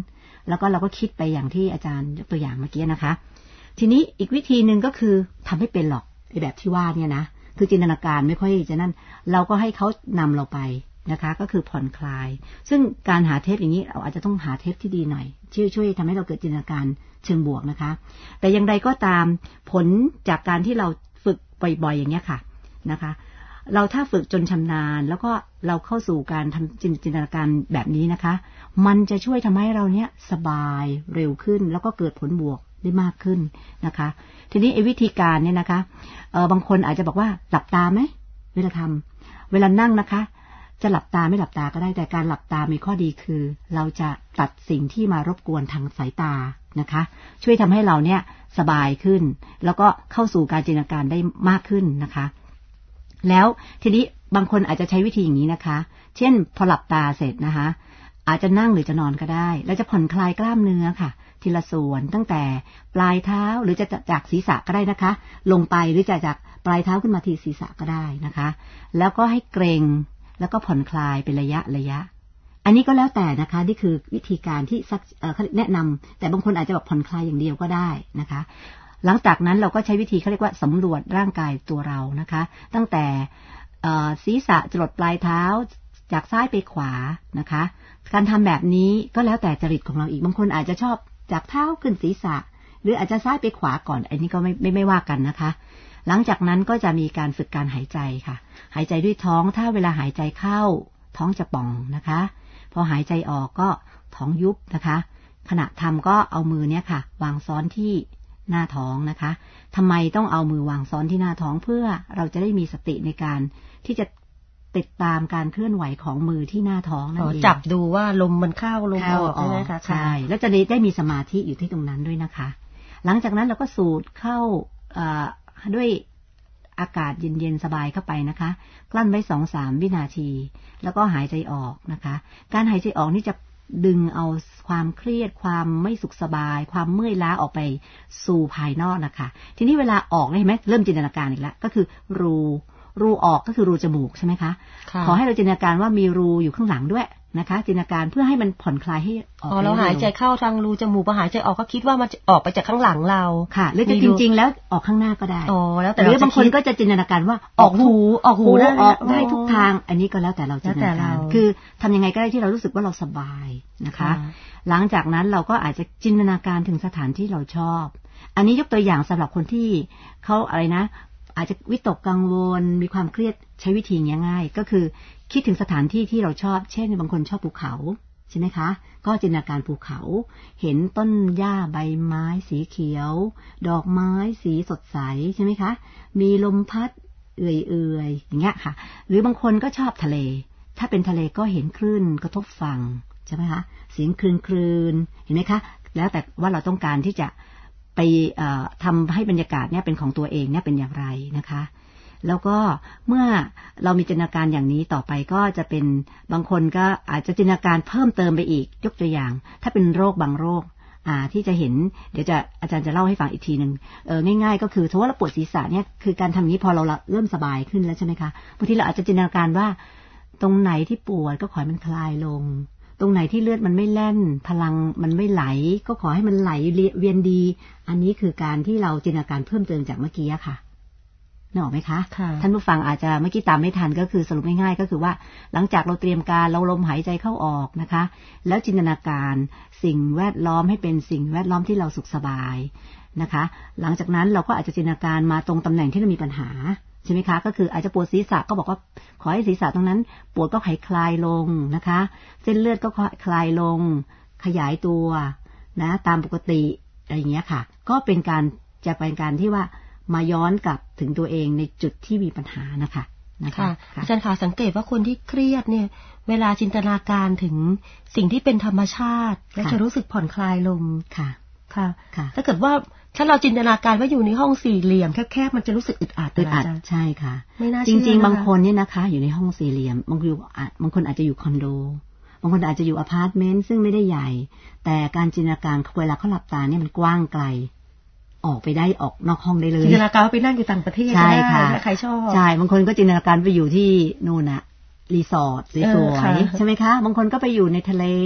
S3: แล้วก็เราก็คิดไปอย่างที่อาจารย์ยกตัวอย่างเมื่อกี้นะคะทีนี้อีกวิธีหนึ่งก็คือทำให้เป็นหรอกในแบบที่ว่าเนี่ยนะคือจินตนาการไม่ค่อยจะนั่นเราก็ให้เขานำเราไปนะคะก็คือผ่อนคลายซึ่งการหาเทปอย่างนี้เราอาจจะต้องหาเทปที่ดีหน่อยช่วยช่วยทำให้เราเกิดจินตนาการเชิงบวกนะคะแต่อย่างไรก็ตามผลจากการที่เราฝึกบ่อยๆอย่างเงี้ยค่ะนะคะเราถ้าฝึกจนชำนาญแล้วก็เราเข้าสู่การทำจินตนาการแบบนี้นะคะมันจะช่วยทำให้เราเนี้ยสบายเร็วขึ้นแล้วก็เกิดผลบวกได้มากขึ้นนะคะทีนี้ไอ้วิธีการเนี่ยนะคะเออบางคนอาจจะบอกว่าหลับตาไหมเวลาทำเวลานั่งนะคะจะหลับตาไม่หลับตาก็ได้แต่การหลับตามีข้อดีคือเราจะตัดสิ่งที่มารบกวนทางสายตานะคะช่วยทำให้เราเนี่ยสบายขึ้นแล้วก็เข้าสู่การจินตนาการได้มากขึ้นนะคะแล้วทีนี้บางคนอาจจะใช้วิธีอย่างนี้นะคะเช่นพอหลับตาเสร็จนะคะอาจจะนั่งหรือจะนอนก็ได้แล้วจะผ่อนคลายกล้ามเนื้อค่ะทีละส่วนตั้งแต่ปลายเท้าหรือจะจากศีรษะก็ได้นะคะลงไปหรือจะจากปลายเท้าขึ้นมาที่ศีรษะก็ได้นะคะแล้วก็ให้เกรงแล้วก็ผ่อนคลายเป็นระยะระยะอันนี้ก็แล้วแต่นะคะนี่คือวิธีการที่แนะนำแต่บางคนอาจจะแบบผ่อนคลายอย่างเดียวก็ได้นะคะหลังจากนั้นเราก็ใช้วิธีเขาเรียกว่าสำรวจร่างกายตัวเรานะคะตั้งแต่ศีรษะจรดปลายเท้าจากซ้ายไปขวานะคะการทำแบบนี้ก็แล้วแต่จริตของเราอีกบางคนอาจจะชอบจากเท้าขึ้นศีรษะหรืออาจจะซ้ายไปขวาก่อนอันนี้ก็ไม่ไม่ไม่ว่ากันนะคะหลังจากนั้นก็จะมีการฝึกการหายใจค่ะหายใจด้วยท้องถ้าเวลาหายใจเข้าท้องจะป่องนะคะพอหายใจออกก็ท้องยุบนะคะขณะทำก็เอามือเนี้ยค่ะวางซ้อนที่หน้าท้องนะคะทำไมต้องเอามือวางซ้อนที่หน้าท้องเพื่อเราจะได้มีสติในการที่จะติดตามการเคลื่อนไหวของมือที่หน้าท้องนั่นเอง
S2: จับดูว่าลมมันเข้าลมออกใช่ไหมคะ
S3: ใช่แล้วจะได้ได้มีสมาธิอยู่ที่ตรงนั้นด้วยนะคะหลังจากนั้นเราก็สูดเข้าด้วยอากาศเย็นๆสบายเข้าไปนะคะกลั้นไว้ สองถึงสาม วินาทีแล้วก็หายใจออกนะคะการหายใจออกนี่จะดึงเอาความเครียดความไม่สุขสบายความเมื่อยล้าออกไปสู่ภายนอกนะคะทีนี้เวลาออกเห็นไหมเริ่มจินตนาการอีกแล้วก็คือรูรูออกก็คือรูจมูกใช่ไหมคะขอให้เราจินตนาการว่ามีรูอยู่ข้างหลังด้วยนะคะจินตนาการเพื่อให้มันผ่อนคลายให้ออก
S2: อ๋อเราหายใจเข้าทางรูจมูกพอหายใจออกก็คิดว่ามันออกไปจากข้างหลังเรา
S3: ค่ะหรือจะจริงๆแล้วออกข้างหน้าก็ได้
S2: อ๋อแล้วแต่
S3: หรือบางคนก็จะจินตนาการว่าออกหูออกหูออกได้ทุกทางอันนี้ก็แล้วแต่เราจินตนาการคือทำยังไงก็ได้ที่เรารู้สึกว่าเราสบายนะคะหลังจากนั้นเราก็อาจจะจินตนาการถึงสถานที่เราชอบอันนี้ยกตัวอย่างสำหรับคนที่เขาอะไรนะอาจจะวิตกกังวลมีความเครียดใช้วิธีง่ายๆก็คือคิดถึงสถานที่ที่เราชอบเช่นบางคนชอบภูเขาใช่ไหมคะก็จินตนาการภูเขาเห็นต้นหญ้าใบไม้สีเขียวดอกไม้สีสดใสใช่ไหมคะมีลมพัดเอื่อยๆอย่างเงี้ยค่ะหรือบางคนก็ชอบทะเลถ้าเป็นทะเลก็เห็นคลื่นกระทบฝั่งใช่ไหมคะเสียงคลื่นๆเห็นไหมคะแล้วแต่ว่าเราต้องการที่จะไปทำให้บรรยากาศเนี่ยเป็นของตัวเองเนี่ยเป็นอย่างไรนะคะแล้วก็เมื่อเรามีจินตนาการอย่างนี้ต่อไปก็จะเป็นบางคนก็อาจจะจินตนาการเพิ่มเติมไปอีกยกตัวอย่างถ้าเป็นโรคบางโรคอ่าที่จะเห็นเดี๋ยวจะอาจารย์จะเล่าให้ฟังอีกทีนึงเออง่ายๆก็คือถ้าว่าเราปวดศีรษะเนี่ยคือการทำนี้พอเราเริ่มสบายขึ้นแล้วใช่ไหมคะบางทีเราอาจจะจินตนาการว่าตรงไหนที่ปวดก็ขอให้มันคลายลงตรงไหนที่เลือดมันไม่แล่นพลังมันไม่ไหลก็ขอให้มันไหลเวียนดีอันนี้คือการที่เราจินตนาการเพิ่มเติมจากเมื่อกี้ค่ะนึกออกไหมคะท่านผู้ฟังอาจจะเมื่อกี้ตามไม่ทันก็คือสรุปง่ายๆก็คือว่าหลังจากเราเตรียมการเราลมหายใจเข้าออกนะคะแล้วจินตนาการสิ่งแวดล้อมให้เป็นสิ่งแวดล้อมที่เราสุขสบายนะคะหลังจากนั้นเราก็อาจจะจินตนาการมาตรงตำแหน่งที่เรามีปัญหาใช่ไหมคะก็คืออาจจะปวดศีรษะก็บอกว่าขอให้ศีรษะตรงนั้นปวดก็คลายลงนะคะเส้นเลือดก็คลายลงขยายตัวนะตามปกติอะไรอย่างเงี้ยค่ะก็เป็นการจะเป็นการที่ว่ามาย้อนกลับถึงตัวเองในจุดที่มีปัญหานะคะนะคะ
S2: อาจารย์คะสังเกตว่าคนที่เครียดเนี่ยเวลาจินตนาการถึงสิ่งที่เป็นธรรมชาติแล้วจะรู้สึกผ่อนคลายลง
S3: ค่ะ
S2: ค่ะถ้าเกิดว่าถ้าเราจินตนาการว่าอยู่ในห้องสี่เหลี่ยมแคบๆมันจะรู้สึกอึดอัด
S3: อึดอัดใช่ค่ะจริงๆบางคนเนี่ยนะคะอยู่ในห้องสี่เหลี่ยมบางคนบางคนอาจจะอยู่คอนโดบางคนอาจจะอยู่อพาร์ตเมนต์ซึ่งไม่ได้ใหญ่แต่การจินตนาการเวลาเขาหลับตาเนี่ยมันกว้างไกลออกไปได้ออกนอกห้องได้เลย
S2: จินตนาการว่าไปนั่งอยู่ต่างประเทศ
S3: ใช่ค่ะ
S2: ใครชอบ
S3: ใช่บางคนก็จินตนาการไปอยู่ที่นู่นน่ะรีสอร์ทสวยๆใช่ไหมคะบางคนก็ไปอยู่ในทะเล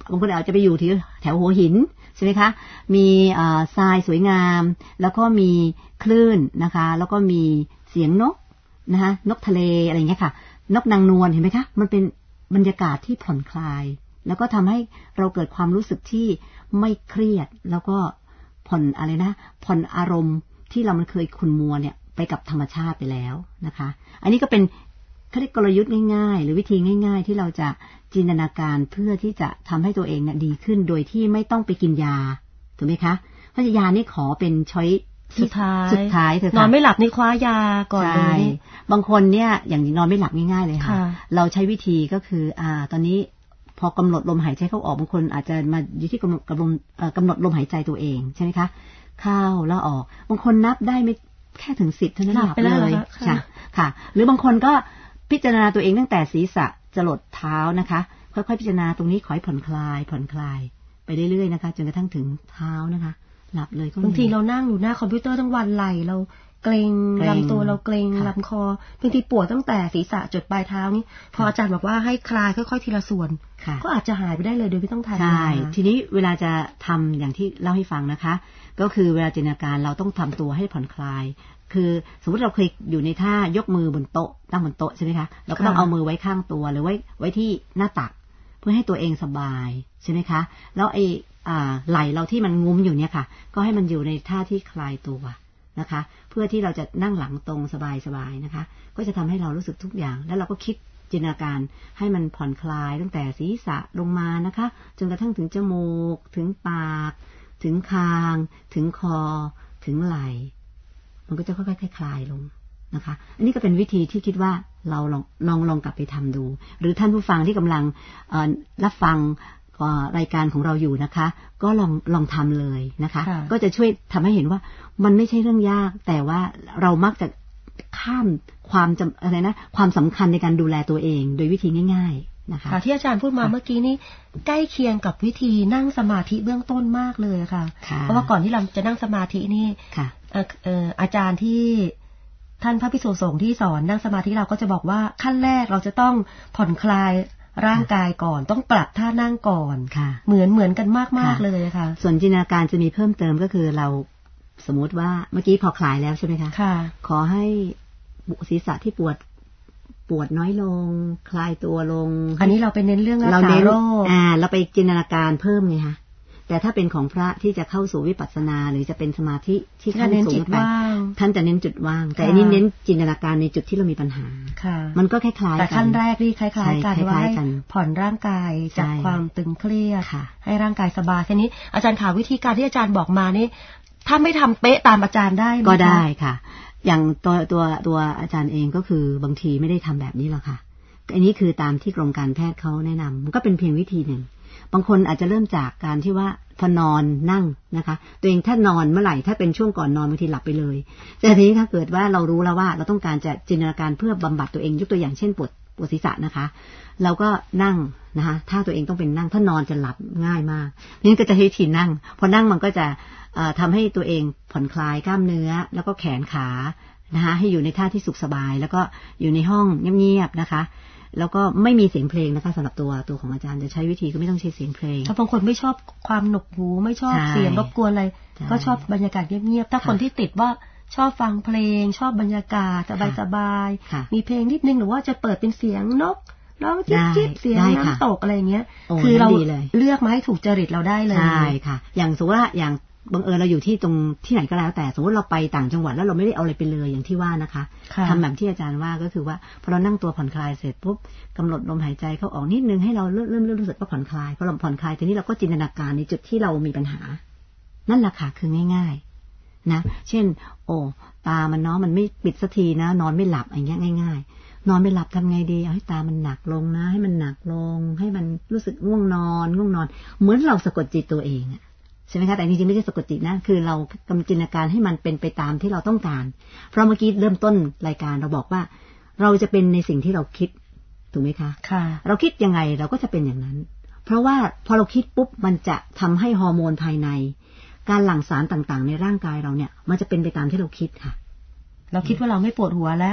S3: บางคนอาจจะไปอยู่ที่แถวหัวหินใช่ไหมคะมีทรายสวยงามแล้วก็มีคลื่นนะคะแล้วก็มีเสียงนกนะคะนกทะเลอะไรอย่างเงี้ยค่ะนกนางนวลเห็นไหมคะมันเป็นบรรยากาศที่ผ่อนคลายแล้วก็ทำให้เราเกิดความรู้สึกที่ไม่เครียดแล้วก็ผ่อนอะไรนะผ่อนอารมณ์ที่เรามันเคยขุ่นมัวเนี่ยไปกับธรรมชาติไปแล้วนะคะอันนี้ก็เป็นเขาเรียกกลยุทธ์ง่ายๆหรือวิธีง่ายๆที่เราจะจินตนาการเพื่อที่จะทำให้ตัวเองเนี่ยดีขึ้นโดยที่ไม่ต้องไปกินยาถูกไหมคะเพราะยานี่ขอเป็นช้อย
S2: สุดท้าย
S3: สุดท้ายเถอะค่ะ
S2: นอนไม่หลับนี่คว้ายาก่อนเลย
S3: บางคนเนี่ยอย่างนอนไม่หลับง่ายๆเลยค่ะเราใช้วิธีก็คืออ่าตอนนี้พอกำหนดลมหายใจเข้าออกบางคนอาจจะมาอยู่ที่กำหนดกำหนดกำหนดลมหายใจตัวเองใช่ไหมคะเข้าแล้วออกบางคนนับได้ไม่แค่ถึงสิบเท่านั้นหลับเลยค่ะค่ะหรือบางคนก็พิจารณาตัวเองตั้งแต่ศีรษะจรดเท้านะคะค่อยๆพิจารณาตรงนี้ขอให้ผ่อนคลายผ่อนคลายไปเรื่อยๆนะคะจนกระทั่งถึงเท้านะคะหลับเลยก็
S2: บางทีเรานั่งอยู่หน้าคอมพิวเตอร์ทั้งวันไหลเราเกร็งลำตัวเราเกร็งลำคอบางทีปวดตั้งแต่ศีรษะจดปลายเท้านี่พออาจารย์บอกว่าให้คลายค่อยๆทีละส่วนก็อาจจะหายไปได้เลยโดยไม่ต้องทานยา
S3: ใช่ทีนี้เวลาจะทำอย่างที่เล่าให้ฟังนะคะก็คือเวลาจินตนาการเราต้องทำตัวให้ผ่อนคลายคือสมมติเราเคยอยู่ในท่ายกมือบนโต๊ะตั้งบนโต๊ะใช่ไหมคะเราก็ต้องเอามือไว้ข้างตัวหรือไว้ไว้ที่หน้าตักเพื่อให้ตัวเองสบายใช่ไหมคะแล้วไอ้ไหล่เราที่มันงุ้มอยู่เนี่ยค่ะก็ให้มันอยู่ในท่าที่คลายตัวนะคะเพื่อที่เราจะนั่งหลังตรงสบายๆนะคะก็จะทำให้เรารู้สึกทุกอย่างแล้วเราก็คิดจินตนาการให้มันผ่อนคลายตั้งแต่ศีรษะลงมานะคะจนกระทั่งถึงจมูกถึงปากถึงคางถึงคอถึงไหล่มันก็จะค่อยๆคลายลงนะคะอันนี้ก็เป็นวิธีที่คิดว่าเราลองลองลองกลับไปทำดูหรือท่านผู้ฟังที่กำลังรับฟังรายการของเราอยู่นะคะก็ลองลองทำเลยนะคะก็จะช่วยทำให้เห็นว่ามันไม่ใช่เรื่องยากแต่ว่าเรามักจะข้ามความจำอะไรนะความสำคัญในการดูแลตัวเองโดยวิธีง่ายๆนะคะ
S2: ที่อาจารย์พูดมาเมื่อกี้นี้ใกล้เคียงกับวิธีนั่งสมาธิเบื้องต้นมากเลยค่ะเพราะว่าก่อนที่เราจะนั่งสมาธินี่อาจารย์ที่ท่านพระภิกษุสงฆ์ที่สอนนั่งสมาธิเราก็จะบอกว่าขั้นแรกเราจะต้องผ่อนคลายร่างกายก่อนต้องปรับท่านั่งก่อนเหมือนเหมือนกันมากมากเลยค่ะ
S3: ส่วนจินตนาการจะมีเพิ่มเติมก็คือเราสมมติว่าเมื่อกี้พอคลายแล้วใช่ไหมคะ
S2: ค่ะ
S3: ขอให้ศีรษะที่ปวดปวดน้อยลงคลายตัวลง
S2: อันนี้เราไปเน้นเรื่องรักษาโรค
S3: อ่าเราไปจินตนาการเพิ่มไงคะแต่ถ้าเป็นของพระที่จะเข้าสู่วิปัสสนาหรือจะเป็นสมาธิที่ขั้นสูงไปท่านจะเน้นจุดว่างแต่อันนี้เน้นจินตนาการในจุดที่เรามีปัญหามันก็คล้ายๆกัน
S2: แต่ขั้นแรกนี่คล้ายๆกันว่าให้ผ่อนร่างกายจากความตึงเครียดให้ร่างกายสบายแค่นี้อาจารย์ข่าววิธีการที่อาจารย์บอกมานี่ถ้าไม่ทำเป๊ะตามอาจารย์ได้
S3: ก็ได้ค่ะอย่างตัวตัวตัวอาจารย์เองก็คือบางทีไม่ได้ทำแบบนี้หรอกค่ะอันนี้คือตามที่กรมการแพทย์เขาแนะนำมันก็เป็นเพียงวิธีหนึ่งบางคนอาจจะเริ่มจากการที่ว่าพอนอนนั่งนะคะตัวเองถ้านอนเมื่อไหร่ถ้าเป็นช่วงก่อนนอนบางทีหลับไปเลยแต่ทีนี้ถ้าเกิดว่าเรารู้แล้วว่าเราต้องการจะจินตนาการเพื่อบำบัดตัวเองยกตัวอย่างเช่นปวดปวดศีรษะนะคะเราก็นั่งนะคะถ้าตัวเองต้องเป็นนั่งถ้านอนจะหลับง่ายมากนี่ก็จะให้ทีนั่งพอนั่งมันก็จะทำให้ตัวเองผ่อนคลายกล้ามเนื้อแล้วก็แขนขานะคะให้อยู่ในท่าที่สุขสบายแล้วก็อยู่ในห้องเงียบๆนะคะแล้วก็ไม่มีเสียงเพลงนะคะสำหรับตัวตัวของอาจารย์จะใช้วิธีก็ไม่ต้องใช้เสียงเพลง
S2: ถ้าบางคนไม่ชอบความหนวกหูไม่ชอบเสียงรบกวนอะไรก็ชอบบรรยากาศเงียบๆถ้าคนที่ติดว่าชอบฟังเพลงชอบบรรยากาศสบายๆมีเพลงนิดนึงหรือว่าจะเปิดเป็นเสียงนกร้องจิ๊บๆเสียงน้ำตกอะไรเงี้ยคือเราเลือกมาให้ถูกจริตเราได้เลย
S3: ใช่ค่ะอย่างสมมติว่าอย่างบังเอิญเราอยู่ที่ตรงที่ไหนก็แล้วแต่สมมติเราไปต่างจังหวัดแล้วเราไม่ได้เอาอะไรไปเลยอย่างที่ว่านะคะทำแบบที่อาจารย์ว่าก็คือว่าพอเรานั่งตัวผ่อนคลายเสร็จปุ๊บกำหนดลมหายใจเข้าออกนิดนึงให้เราเริ่มเริ่มเริ่มรู้สึกว่าผ่อนคลายพอเราผ่อนคลายทีนี้เราก็จินตนาการในจุดที่เรามีปัญหานั่นแหละค่ะคือง่ายๆนะเช่นโอ้ตามันเนาะมันไม่ปิดสักทีนะนอนไม่หลับอย่างเงี้ยง่ายๆนอนไม่หลับทำไงดีเอาให้ตามันหนักลงนะให้มันหนักลงให้มันรู้สึกง่วงนอนง่วงนอนเหมือนเราสะกดจิตตัวเองใช่ไหมคะแต่จริงๆไม่ใช่สะกดจิตนะคือเรากำลังจินตนาการให้มันเป็นไปตามที่เราต้องการเพราะเมื่อกี้เริ่มต้นรายการเราบอกว่าเราจะเป็นในสิ่งที่เราคิดถูกไหมคะ
S2: ค่ะ
S3: เราคิดยังไงเราก็จะเป็นอย่างนั้นเพราะว่าพอเราคิดปุ๊บมันจะทำให้ฮอร์โมนภายในการหลั่งสารต่างๆในร่างกายเราเนี่ยมันจะเป็นไปตามที่เราคิดค่ะ
S2: เราคิดว่าเราไม่ปวดหัวแล้ว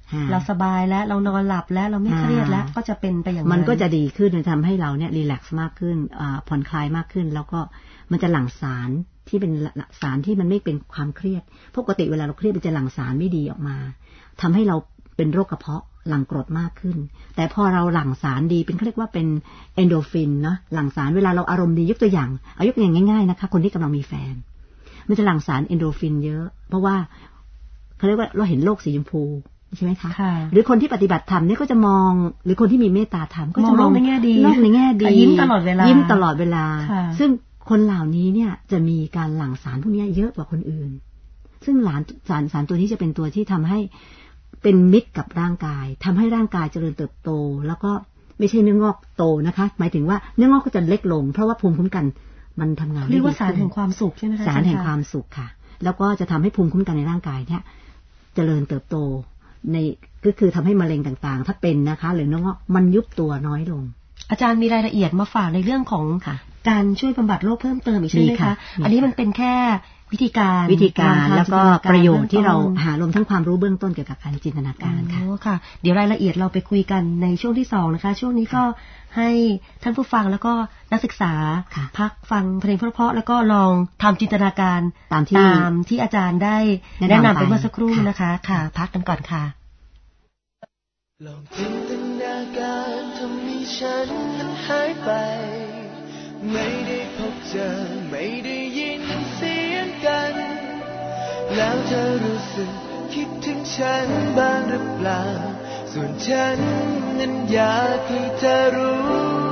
S2: เราสบายแล้วเรานอนหลับแล้วเราไม่เครียดแล้วก็จะเป็นไปอย่างนั้น
S3: มันก็จะดีขึ้นมันทำให้เราเนี่ยรีแลกซ์มากขึ้นผ่อนคลายมากขึ้นแล้วก็มันจะหลั่งสารที่เป็นสารที่มันไม่เป็นความเครียดปกติเวลาเราเครียดมันจะหลั่งสารไม่ดีออกมาทำให้เราเป็นโรคกระเพาะหลั่งกรดมากขึ้นแต่พอเราหลั่งสารดีเป็นเขาเรียกว่าเป็นเอนโดรฟินเนาะหลั่งสารเวลาเราอารมณ์ดียกตัวอย่างเอายกตัวอย่างง่ายๆนะคะคนที่กำลังมีแฟนมันจะหลั่งสารเอนโดรฟินเยอะเพราะว่าเขาเรียกว่าเราเห็นโลกสีชมพูใช่ไหมคะหรือคนที่ปฏิบัติธรรมนี่ก็จะมองหรือคนที่มีเมตตาธรรมก็จะมอง
S2: ในแง่ดี
S3: โลกในแง่ดี
S2: ยิ้มตลอดเวลา
S3: ยิ้มตลอดเวลาซึ่งคนเหล่านี้เนี่ยจะมีการหลั่งสารพวกนี้เยอะกว่าคนอื่นซึ่งหลานสารสารตัวนี้จะเป็นตัวที่ทำให้เป็นมิตรกับร่างกายทำให้ร่างกายเจริญเติบโตแล้วก็ไม่ใช่เนื้องอกโตนะคะหมายถึงว่าเนื้องอกก็จะเล็กลงเพราะว่าภูมิคุ้มกันมันทำงาน
S2: เรียกว่าสารแห่งความสุขใช่ไหมคะ
S3: สารแห่งความสุขค่ะแล้วก็จะทำให้ภูมิคุ้มกันในร่างกายเนี่ยเจริญเติบโตในก็คือทำให้มะเร็งต่างๆถ้าเป็นนะคะหรือเนื้องอกมันยุบตัวน้อยลง
S2: อาจารย์มีรายละเอียดมาฝากในเรื่องของการช่วยบำบัดโรคเพิ่มเติมอีกใช่ไหมคะอันนี้มันเป็นแค่วิธีการ
S3: วิธีการแล้วก็ประโยชน์ที่เราหารวมทั้งความรู้เบื้องต้นเกี่ยวกับการจินตนาการค่ะ
S2: ค่ะเดี๋ยวรายละเอียดเราไปคุยกันในช่วงที่สองนะคะช่วงนี้ก็ให้ท่านผู้ฟังแล้วก็นักศึกษาพักฟังเพลงเพราะๆแล้วก็ลองทำจินตนาการ
S3: ตามที่
S2: ตามที่อาจารย์ได้แนะนำไปเมื่อสักครู่นะคะค่ะพักกันก่อนค่ะ
S1: ลองจินตนาการทำให้ฉันนั้นหายไปไม่ได้พบเจอไม่ได้ยินเสียงกันแล้วเธอรู้สึกคิดถึงฉันบ้างหรือเปล่าส่วนฉันนั้นอยากให้เธอรู้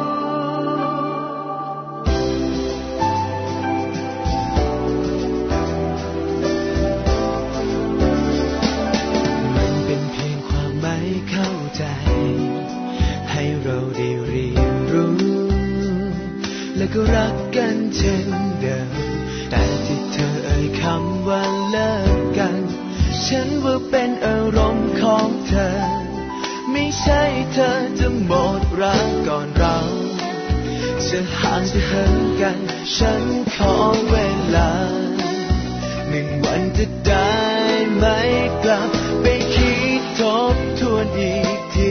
S1: มันเป็นเพียงความไม่เข้าใจให้เราได้เรียนรู้และก็รักกันเช่นเดิมแต่ที่เธอเอ่ยคำว่าเลิกกันฉันว่าเป็นอารมณ์ของเธอไม่ใช่เธอจะหมดรักก่อนเราจะห่างจะเหินกันฉันขอเวลาหนึ่งวันจะได้ไหมกลับไปคิดทบทวนอีกที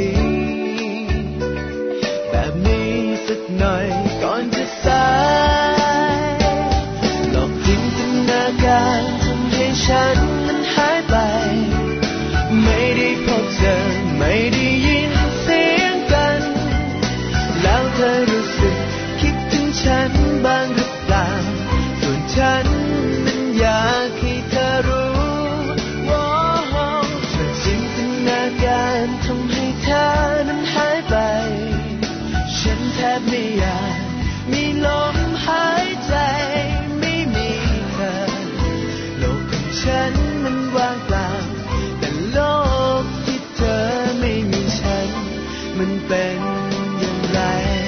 S1: แบบนี้สักหน่อยก่อนจะสายลองจินตนาการทำให้ฉันนั้นหายไปไม่ได้พบเจอไม่ได้ยินเสียงกันแล้วเธอรู้สึกคิดถึงฉันบ้างหรือเปล่าส่วนฉันนั้นอยากให้เธอรู้ว่าเธอจินตนาการทำให้เธอนั้นหายไปฉันแทบไม่อยากมีลมหายใจไม่มีเธอโลกของฉันมันว่างเปล่าแต่โลกที่เธอไม่มีฉันมันเป็นอย่างไร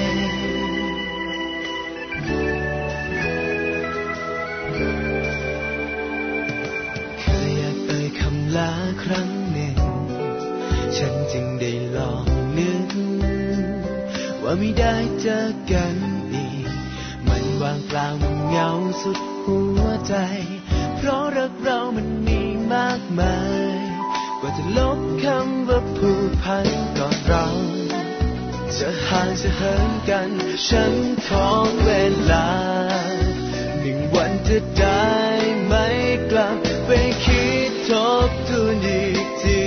S1: เคยอยากเอ่ยคำลาครั้งหนึ่งฉันจึงได้ลองนึกว่าไม่ได้เจอกันอีกมันว่างเปล่ามันเหงาสุดหัวใจเพราะรักเรามันมีมากมายกว่าจะลบคำว่าผูกพันก่อนเราจะห่างจะเหินกันฉันขอเวลาหนึ่งวันจะได้ไหมกลับไปคิดทบทวนอีกที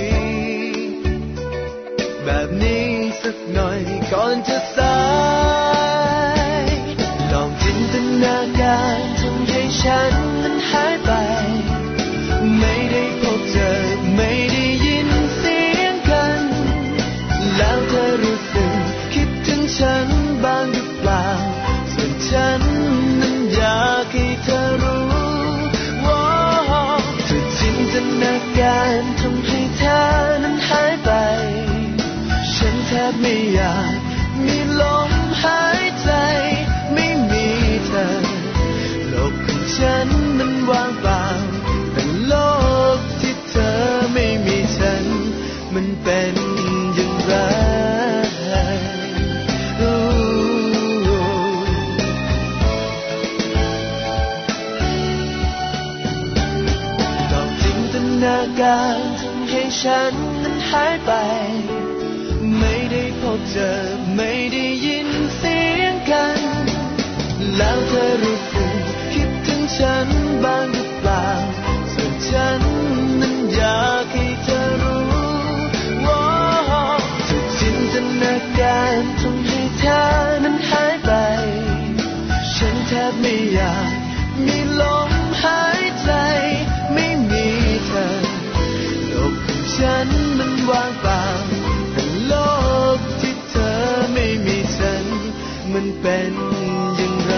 S1: แบบนี้สักหน่อยก่อนจะสายลองจินตนาการทำให้ฉันนั้นหายไปไม่ได้พบเจอไม่ได้ยินเสียงกันแล้วเธอรู้สึกคิดถึงฉันบ้างหรือเปล่าส่วนฉันนั้นอยากให้เธอรู้ว่าเธอจินตนาการทำให้เธอนั้นหายไปฉันแทบไม่อยากมีลมหายใจไม่มีเธอโลกของฉันมันว่างเปล่าแต่โลกที่เธอไม่มีฉันมันเป็นอย่างไรลองจินตนาการทำให้ฉันนั้นหายไปไม่ได้พบเจอไม่ได้ยินเสียงกันแล้วเธอรู้สึกคิดถึงฉันบ้างหรือเปล่าส่วนฉันนั้นอยากให้เธอรู้ว่าทุกจินตนาการทำให้เธอนั้นหายไปฉันแทบไม่อยากมีลมหายใจไม่มีเธอโลกของฉันมันว่างเปล่าแต่โลกที่เธอไม่มีฉันมันเป็นอย่างไร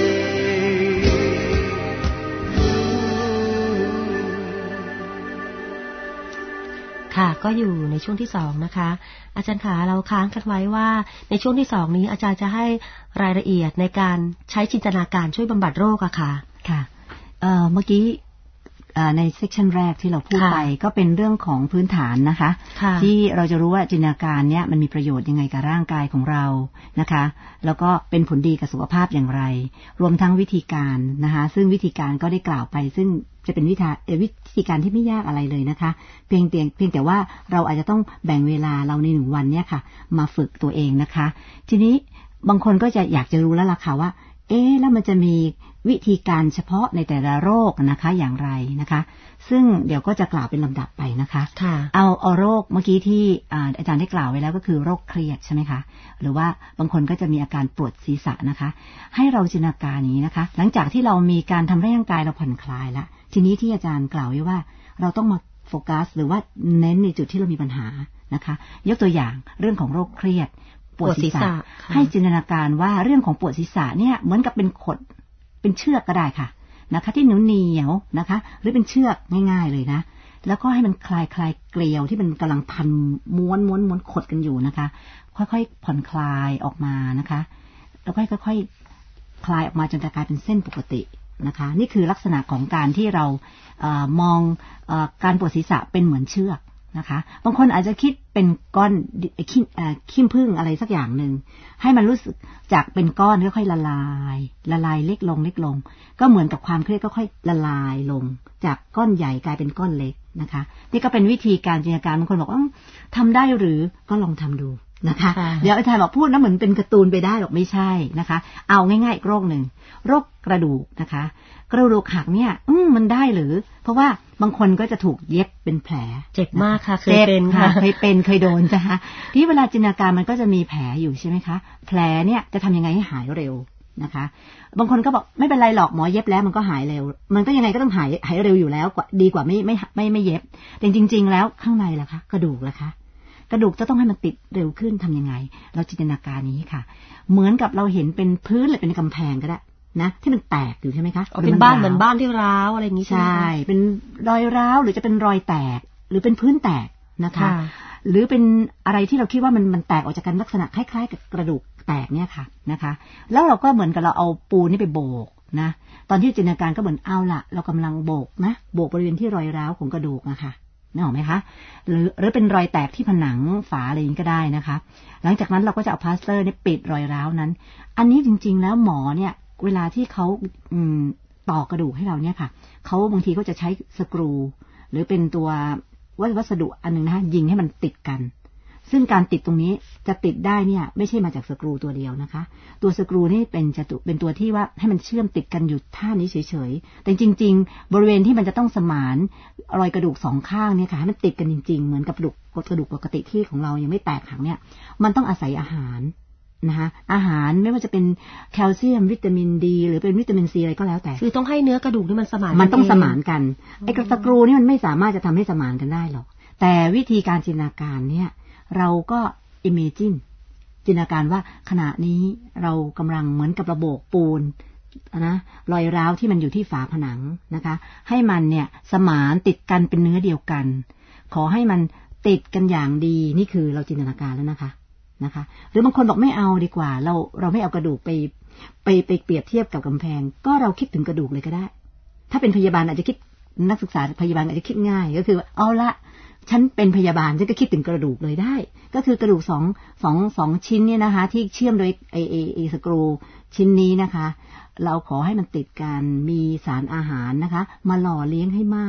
S2: ค่ะก็อยู่ในช่วงที่สองนะคะอาจารย์ขาเราค้างกันไว้ว่าในช่วงที่สองนี้อาจารย์จะให้รายละเอียดในการใช้จินตนาการช่วยบำบัดโรคอะค่ะ
S3: ค่ะเอ่อเมื่อกี้ในเซกชันแรกที่เราพูดไปก็เป็นเรื่องของพื้นฐานนะคะที่เราจะรู้ว่าจินตนาการเนี้ยมันมีประโยชน์ยังไงกับร่างกายของเรานะคะแล้วก็เป็นผลดีกับสุขภาพอย่างไรรวมทั้งวิธีการนะคะซึ่งวิธีการก็ได้กล่าวไปซึ่งจะเป็นวิธีวิธีการที่ไม่ยากอะไรเลยนะคะเพียงแต่เพียงแต่ว่าเราอาจจะต้องแบ่งเวลาเราในหนึ่งวันเนี้ยค่ะมาฝึกตัวเองนะคะทีนี้บางคนก็จะอยากจะรู้แล้วล่ะค่ะว่าเอ๊ะแล้วมันจะมีวิธีการเฉพาะในแต่ละโรคนะคะอย่างไรนะคะซึ่งเดี๋ยวก็จะกล่าวเป็นลำดับไปนะคะเอาเอาโรคเมื่อกี้ที่อาจารย์ได้กล่าวไว้แล้วก็คือโรคเครียดใช่ไหมคะหรือว่าบางคนก็จะมีอาการปวดศีรษะนะคะให้เราจินตนาการนี้นะคะหลังจากที่เรามีการทำให้ร่างกายเราผ่อนคลายแล้วทีนี้ที่อาจารย์กล่าวไว้ว่าเราต้องมาโฟกัสหรือว่าเน้นในจุดที่เรามีปัญหานะคะยกตัวอย่างเรื่องของโรคเครียดปวดศีรษะให้จินตนาการว่าเรื่องของปวดศีรษะเนี่ยเหมือนกับเป็นขดเป็นเชือกก็ได้ค่ะนะคะที่เหนียวเหนียวนะคะหรือเป็นเชือกง่ายๆเลยนะแล้วก็ให้มันคลายคลายเกลียวที่มันกำลังพันม้วนม้วนม้วนขดกันอยู่นะคะค่อยๆผ่อนคลายออกมานะคะแล้วก็ค่อยๆคลายออกมาจนจะกลายเป็นเส้นปกตินะคะนี่คือลักษณะของการที่เราเอ่อมองเอ่อการปวดศีรษะเป็นเหมือนเชือกนะคะบางคนอาจจะคิดเป็นก้อนขี้ขี้ผึ้งอะไรสักอย่างหนึ่งให้มันรู้สึกจากเป็นก้อนค่อยๆละลายละลายเล็กลงเล็กลงก็เหมือนกับความเครียดก็ค่อยละลายลงจากก้อนใหญ่กลายเป็นก้อนเล็กนะคะนี่ก็เป็นวิธีการจินตนาการบางคนบอกว่าทำได้หรือก็ลองทำดูนะคะเดี๋ยวอาจารย์บอกพูดนะเหมือนเป็นการ์ตูนไปได้หรอกไม่ใช่นะคะเอาง่ายๆอีกโรคหนึ่งโรคกระดูกนะคะกระดูกหักเนี่ยอืมมันได้หรือเพราะว่าบางคนก็จะถูกเย็บเป็นแผล
S2: เจ็บมากค่ะเคยเป็นค่ะ
S3: เคยเป็นเคยโดนจ้ะที่เวลาจินตนาการมันก็จะมีแผลอยู่ใช่ไหมคะแผลเนี่ยจะทำยังไงให้หายเร็วนะคะบางคนก็บอกไม่เป็นไรหรอกหมอเย็บแล้วมันก็หายเร็วมันก็ยังไงก็ต้องหายหายเร็วอยู่แล้วดีกว่าไม่ไม่ไม่ไม่เย็บแต่จริงๆแล้วข้างในล่ะคะกระดูกล่ะคะกระดูกจะต้องให้มันติดเร็วขึ้นทำยังไงเราจินตนาการนี้ค่ะเหมือนกับเราเห็นเป็นพื้นหรือเป็นกำแพงก็ได้นะที่มันแตกอยู่ใช่ไหมคะ
S2: เป็นบ้านเหมือนบ้านที่ร้าวอะไรอย่างนี้ใช่ไหม
S3: ใช่เป็นรอยร้าวหรือจะเป็นรอยแตกหรือเป็นพื้นแตกนะคะหรือเป็นอะไรที่เราคิดว่ามันมันแตกออกจากกันลักษณะคล้ายๆกับกระดูกแตกเนี่ยค่ะนะคะแล้วเราก็เหมือนกับเราเอาปูนนี่ไปโบกนะตอนที่จินตนาการก็เหมือนเอาละเรากำลังโบกนะโบกบริเวณที่รอยร้าวของกระดูกนะคะนึกออกไหมคะหรือหรือเป็นรอยแตกที่ผนังฝาอะไรอย่างนี้ก็ได้นะคะหลังจากนั้นเราก็จะเอาพลาสเตอร์นี่ปิดรอยร้าวนั้นอันนี้จริงๆแล้วหมอเนี่ยเวลาที่เขาอืมต่อกระดูกให้เราเนี่ยค่ะเขาบางทีก็จะใช้สกรูหรือเป็นตัววัสดุอันนึงนะคะยิงให้มันติดกันซึ่งการติดตรงนี้จะติดได้เนี่ยไม่ใช่มาจากสกรูตัวเดียวนะคะตัวสกรูนี่เป็นจะเป็นตัวที่ว่าให้มันเชื่อมติดกันอยู่ท่านี้เฉยๆแต่จริงๆบริเวณที่มันจะต้องสมานรอยกระดูกสองข้างเนี่ยค่ะให้มันติดกันจริงๆเหมือนกับกระดูกกระดูกปกติที่ของเรายังไม่แตกหักเนี่ยมันต้องอาศัยอาหารนะคะอาหารไม่ว่าจะเป็นแคลเซียมวิตามินดีหรือเป็นวิตามินซีอะไรก็แล้วแต่
S2: คือต้องให้เนื้อกระดูกนี่มันสมาน
S3: มันต้องสมานกันไอ้กระสกรูนี่มันไม่สามารถจะทำให้สมานกันได้หรอกแต่วิธีการจินตนาการเนี่ยเราก็ imagine จินตนาการว่าขณะนี้เรากำลังเหมือนกับระบบปูนนะรอยร้าวที่มันอยู่ที่ฝาผนังนะคะให้มันเนี่ยสมานติดกันเป็นเนื้อเดียวกันขอให้มันติดกันอย่างดีนี่คือเราจินตนาการแล้วนะคะนะคะหรือบางคนบอกไม่เอาดีกว่าเราเราไม่เอากระดูกไปไปไปเปรียบเทียบกับกำแพงก็เราคิดถึงกระดูกเลยก็ได้ถ้าเป็นพยาบาลอาจจะคิดนักศึกษาพยาบาลอาจจะคิดง่ายก็คือเอาละฉันเป็นพยาบาลฉันก็คิดถึงกระดูกเลยได้ก็คือกระดูกสองสองสองชิ้นเนี่ยนะคะที่เชื่อมโดยไอไอไอสกรูชิ้นนี้นะคะเราขอให้มันติดกันมีสารอาหารนะคะมาหล่อเลี้ยงให้มาก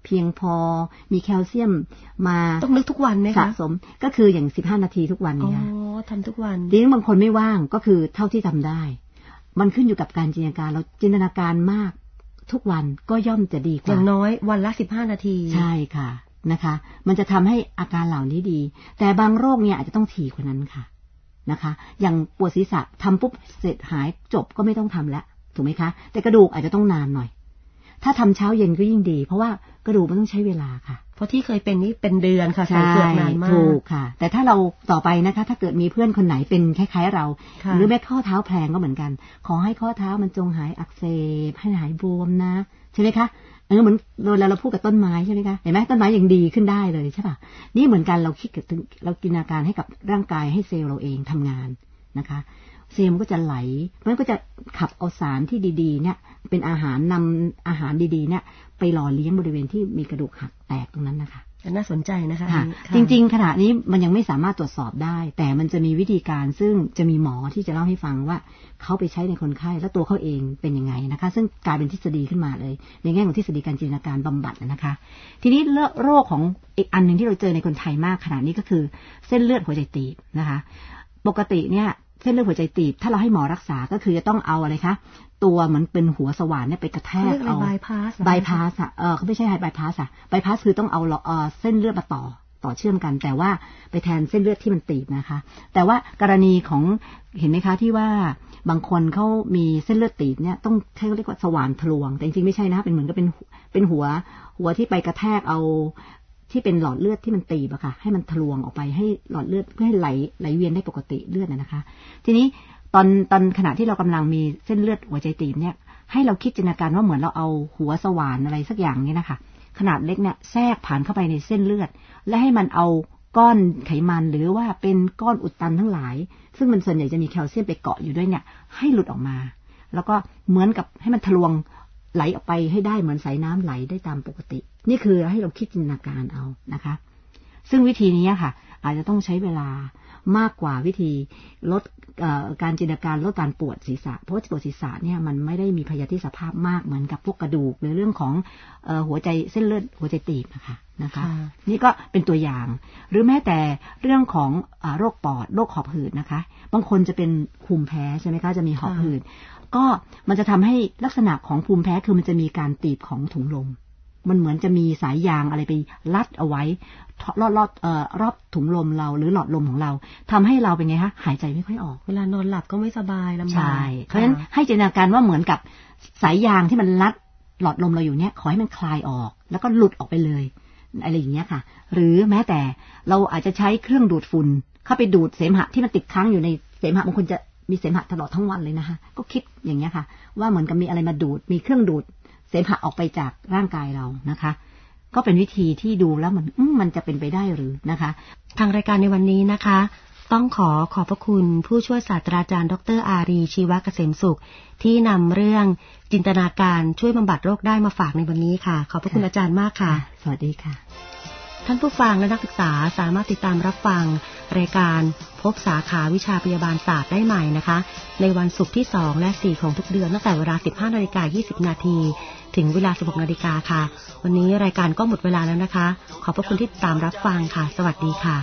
S3: เพียงพอมีแคลเซียมมา
S2: ต้องนึกทุกวันไหมคะ
S3: สะสมก็คืออย่างสิบห้านาทีทุกวันเนี่ย
S2: อ๋อทำทุกวัน
S3: ทีนี้บางคนไม่ว่างก็คือเท่าที่ทำได้มันขึ้นอยู่กับการจินตนาการเราจินตนาการมากทุกวันก็ย่อมจะดีกว่า
S2: อย่างน้อยวันละสิบห้านาที
S3: ใช่ค่ะนะคะมันจะทำให้อาการเหล่านี้ดีแต่บางโรคเนี่ยอาจจะต้องถี่กว่านั้นค่ะนะคะอย่างปวดศีรษะทำปุ๊บเสร็จหายจบก็ไม่ต้องทำแล้วถูกไหมคะแต่กระดูกอาจจะต้องนานหน่อยถ้าทำเช้าเย็นก็ยิ่งดีเพราะว่ากระดูกมันต้องใช้เวลาค่ะ
S2: เพราะที่เคยเป็นนี่เป็นเดือนค่ะใส่เกลือนานมาก
S3: ถูกค่ะแต่ถ้าเราต่อไปนะคะถ้าเกิดมีเพื่อนคนไหนเป็นคล้ายๆเราหรือแม้ข้อเท้าแพลงก็เหมือนกันขอให้ข้อเท้ามันจงหายอักเสบให้หายบวมนะใช่ไหมคะเออเหมือนเวลาเราพูดกับต้นไม้ใช่ไหมคะเห็นไหมต้นไม้ยังดีขึ้นได้เลยใช่ป่ะนี่เหมือนกันเราคิดกับเราจินตนาการให้กับร่างกายให้เซลล์เราเองทำงานนะคะเซลล์มันก็จะไหลมันก็จะขับเอาสารที่ดีๆเนี่ยเป็นอาหารนำอาหารดีๆเนี่ยไปหล่อเลี้ยงบริเวณที่มีกระดูกหักแตกตรงนั้นนะคะ
S2: น่าสนใจนะคะ
S3: จริงๆขณะนี้มันยังไม่สามารถตรวจสอบได้แต่มันจะมีวิธีการซึ่งจะมีหมอที่จะเล่าให้ฟังว่าเขาไปใช้ในคนไข้แล้วตัวเขาเองเป็นยังไงนะคะซึ่งกลายเป็นทฤษฎีขึ้นมาเลยในแง่ของทฤษฎีการจินตนาการบำบัดนะคะทีนี้โรคของอีกอันหนึ่งที่เราเจอในคนไทยมากขณะนี้ก็คือเส้นเลือดหัวใจตีบนะคะปกติเนี่ยเส้นเลือดหัวใจตีบถ้าเราให้หมอรักษาก็คือจะต้องเอาอะไรคะตัวเหมือนเป็นหัวสว่านเนี่ยไปกระแทกเอา
S2: บายพาส
S3: บายพาสอ่ะเออเขาไม่ใช่บายพาสอ่ะบายพาสคือต้องเอาเอ่อเส้นเลือดมาต่อต่อเชื่อมกันแต่ว่าไปแทนเส้นเลือดที่มันตีบนะคะแต่ว่ากรณีของเห็นไหมคะที่ว่าบางคนเขามีเส้นเลือดตีบเนี่ยต้องใช้เรียกว่าสว่านทะลวงแต่จริงๆไม่ใช่นะเป็นเหมือนกับเป็นเป็นหัวหัวที่ไปกระแทกเอาที่เป็นหลอดเลือดที่มันตีบอะค่ะให้มันทะลวงออกไปให้หลอดเลือดเพื่อให้ไหลไหลเวียนได้ปกติเลือดนะคะทีนี้ตอนตอนขณะที่เรากำลังมีเส้นเลือดหัวใจตีบเนี่ยให้เราคิดจินตนาการว่าเหมือนเราเอาหัวสว่านอะไรสักอย่างนี้นะคะขนาดเล็กเนี่ยแทรกผ่านเข้าไปในเส้นเลือดและให้มันเอาก้อนไขมันหรือว่าเป็นก้อนอุดตันทั้งหลายซึ่งมันส่วนใหญ่จะมีแคลเซียมไปเกาะอยู่ด้วยเนี่ยให้หลุดออกมาแล้วก็เหมือนกับให้มันทะลวงไหลออกไปให้ได้เหมือนสายน้ำไหลได้ตามปกตินี่คือให้เราคิดจินตนาการเอานะคะซึ่งวิธีนี้ค่ะอาจจะต้องใช้เวลามากกว่าวิธีลดการจินตนาการลดการปวดศีรษะเพราะว่าปวดศีรษะเนี่ยมันไม่ได้มีพยาธิสภาพมากเหมือนกับพวกกระดูกหรือเรื่องของหัวใจเส้นเลือดหัวใจตีบนะคะนะคะนี่ก็เป็นตัวอย่างหรือแม้แต่เรื่องของโรคปอดโรคหอบหืดนะคะบางคนจะเป็นภูมิแพ้ใช่ไหมคะจะมีหอบหืดก็มันจะทำให้ลักษณะของภูมิแพ้คือมันจะมีการตีบของถุงลมมันเหมือนจะมีสายยางอะไรไปรัดเอาไว้รอบรอบเอ่อรอบถุงลมเราหรือหลอดลมของเราทำให้เราเป็นไงคะหายใจไม่ค่อยออก
S2: เวลานอนหลับก็ไม่สบายลำบาก
S3: ใช่เพราะฉะนั้นให้จินตนาการว่าเหมือนกับสายยางที่มันรัดหลอดลมเราอยู่เนี่ยขอให้มันคลายออกแล้วก็หลุดออกไปเลยอะไรอย่างเงี้ยค่ะหรือแม้แต่เราอาจจะใช้เครื่องดูดฝุ่นเข้าไปดูดเสมหะที่มันติดค้างอยู่ในเสมหะบางคนจะมีเสมหะตลอดทั้งวันเลยนะคะก็คิดอย่างเงี้ยค่ะว่าเหมือนกับมีอะไรมาดูดมีเครื่องดูดเสมหะออกไปจากร่างกายเรานะคะก็เป็นวิธีที่ดูแล้วมันมันจะเป็นไปได้หรือนะคะ
S2: ทางรายการในวันนี้นะคะต้องขอขอบพระคุณผู้ช่วยศาสตราจารย์ดรอารีชีวะเกษมสุขที่นำเรื่องจินตนาการช่วยบำบัดโรคได้มาฝากในวันนี้ค่ะขอบพระคุณอาจารย์มากค่ะ
S3: สวัสดีค่ะ
S2: ท่านผู้ฟังและนักศึกษาสามารถติดตามรับฟังรายการพบสาขาวิชาพยาบาลศาสตร์ได้ใหม่นะคะในวันศุกร์ที่สองและสี่ของทุกเดือนตั้งแต่เวลา สิบห้านาฬิกายี่สิบนาทีถึงเวลา สิบหกนาฬิกาค่ะวันนี้รายการก็หมดเวลาแล้วนะคะขอบพระคุณที่ติดตามรับฟังค่ะสวัสดีค่ะ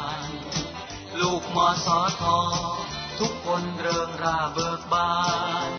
S2: ลูกมสททุกคนเริงร่าเบิกบาน